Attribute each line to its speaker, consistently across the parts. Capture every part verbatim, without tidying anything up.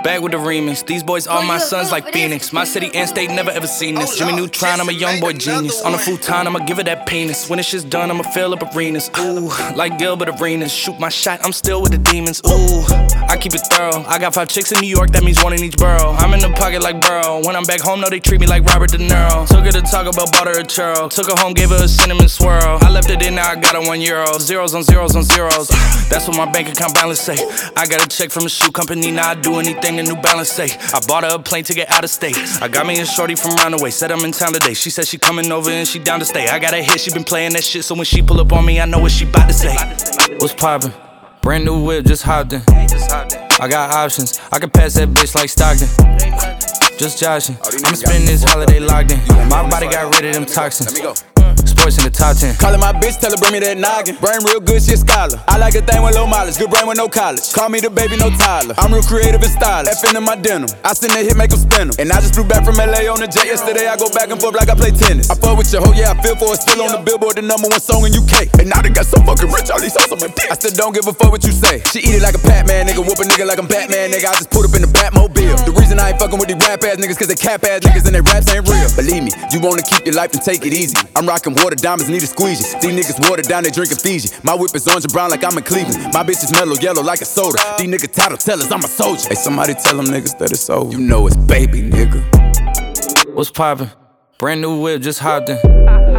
Speaker 1: Back with the remix. These boys all my sons like Phoenix. My city and state never ever seen this. Jimmy Neutron, I'm a young boy genius. On a futon, I'ma give it that penis. When this shit's done, I'ma fill up arenas. Ooh, like Gilbert Arenas. Shoot my shot, I'm still with the demons. Ooh, I keep it thorough. I got five chicks in New York, that means one in each borough. I'm in the pocket like Burrow. When I'm back home, no, they treat me like Robert De Niro. Took her to Taco Bell, bought her a churro. Took her home, gave her a cinnamon swirl. I left it in, now I got her one euro. Zeros on zeros on zeros. That's what my bank account balance say. I got a check from a shoe company, now I do anything a New Balance say. I bought her a plane ticket out of state. I got me a shorty from Roundaway, said I'm in town today. She said she coming over and she down to stay. I got a hit, she been playing that shit, so when she pull up on me, I know what she bout to say. What's poppin'? Brand new whip, just hopped in. I got options, I can pass that bitch like Stockton. Just joshing, I'ma spend this holiday locked in. My body got rid of them toxins. Sports in the top ten.
Speaker 2: Callin' my bitch, tell her bring me that noggin. Brain real good, she a scholar. I like a thing with low mileage, good brain with no college. Call me the baby, no Tyler. I'm real creative and stylish. F in my denim. I send that hit, make them spin 'em. And I just flew back from L A on the jet yesterday. I go back and forth like I play tennis. I fuck with your hoe, yeah, I feel for it. Still on the Billboard, the number one song in U K. And now they got so fucking rich, all these hoes on my dick. I still don't give a fuck what you say. She eat it like a Pac-Man, nigga. Whoop a nigga like I'm Batman, nigga. I just put up in the Batmobile. The reason I ain't fucking with these rap ass niggas, cause they cap ass niggas and they raps ain't real. Believe me, you wanna keep your life and take it easy. I'm rocking water diamonds, need a squeegee. These niggas watered down, they drinking Fiji. My whip is orange and brown like I'm in Cleveland. My bitch is mellow yellow like a soda. These niggas title tellers, I'm a soldier. Hey, somebody tell them niggas that it's over. You know it's baby, nigga.
Speaker 1: What's poppin'? Brand new whip, just hopped in.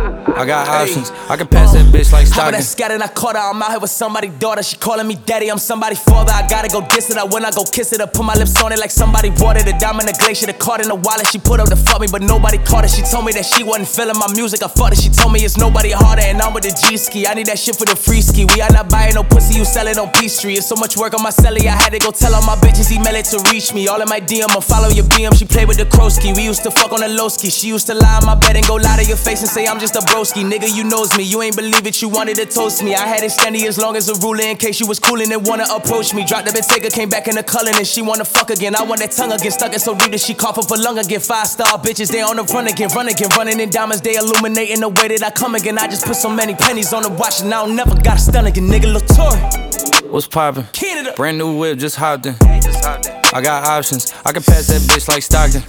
Speaker 1: I got options, I can pass that bitch like Stockton.
Speaker 3: I scattered, I caught her, I'm out here with somebody's daughter. She calling me daddy, I'm somebody's father. I gotta go diss it, I when I go kiss it. I put my lips on it like somebody watered it. Diamond, the glacier, the card in the wallet. She put up to fuck me, but nobody caught it. She told me that she wasn't feeling my music, I fucked it. She told me it's nobody harder, and I'm with the G-ski. I need that shit for the free ski. We are not buying no pussy, you sell it on P Street. It's so much work on my celly, I had to go tell all my bitches, email it to reach me. All in my D M, I follow your B M. She played with the Krosky. We used to fuck on the low ski. She used to lie on my bed and go lie to your face and say I'm just a broski. Nigga, you knows me, you ain't believe it, you wanted to toast me. I had it standing as long as a ruler in case you was coolin' and wanna approach me. Dropped the Bentayga, came back in the cullin' and she wanna fuck again. I want that tongue again, stuck it so deep that she cough up a lung again. Five star bitches, they on the run again, run again, running in diamonds, they illuminating the way that I come again. I just put so many pennies on the watch and I don't never got a stun again, nigga. Lil Tory.
Speaker 1: What's poppin'? Brand new whip, just hopped in. I got options, I can pass that bitch like Stockton.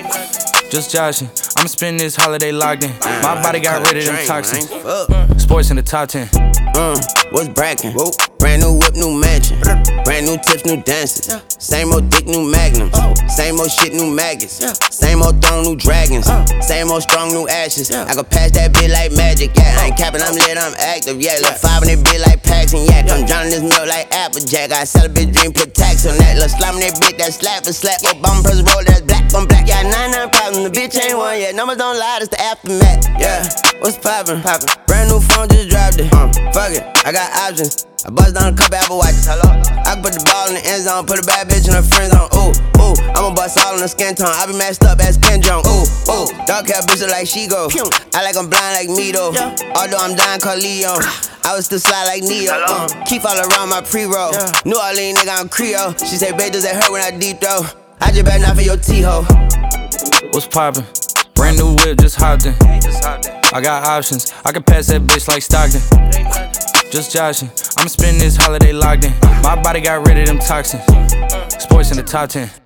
Speaker 1: Just joshing, I'ma spend this holiday locked in. My body got rid of them toxins. Sports in the top ten.
Speaker 4: Uh, what's brackin'? Brand new whip, new mansion. Brand new tips, new dances. Same old dick, new magnums. Same old shit, new maggots. Same old throne, new dragons. Same old strong, new ashes. I can pass that bitch like magic, yeah. I ain't capping, I'm lit, I'm active, yeah. Look five in that bitch like Paxton, yeah. I'm drowning this milk like Applejack. I sell a bitch dream, put tax on that. Look slime that bitch, that slap for slap. Yo, bum press roll, that's black on black. Yeah, nine nine problems, the bitch ain't one yet. Numbers don't lie, it's the aftermath, yeah. What's poppin'? Poppin'. Brand new phone, just dropped it. Uh, fuck it, I got options. I bust down a couple Apple Watches. Hello? I can put the ball in the end zone, put a bad bitch in her friend zone. Ooh, ooh, I'ma bust all in the skin tone. I be messed up as Ken Jong. Ooh, ooh, dark hair bitch look like she go. I like I'm blind like me though. Although I'm dying called Leon. I was still slide like Neo. Uh, keep all around my pre-roll. New Orleans nigga, I'm Creole. She say, babe, does that hurt when I deep throw? I just better not for your T-ho.
Speaker 1: What's poppin'? Brand new whip, just hopped in. I got options, I can pass that bitch like Stockton. Just joshing, I'ma spend this holiday locked in. My body got rid of them toxins. Sports in the top ten.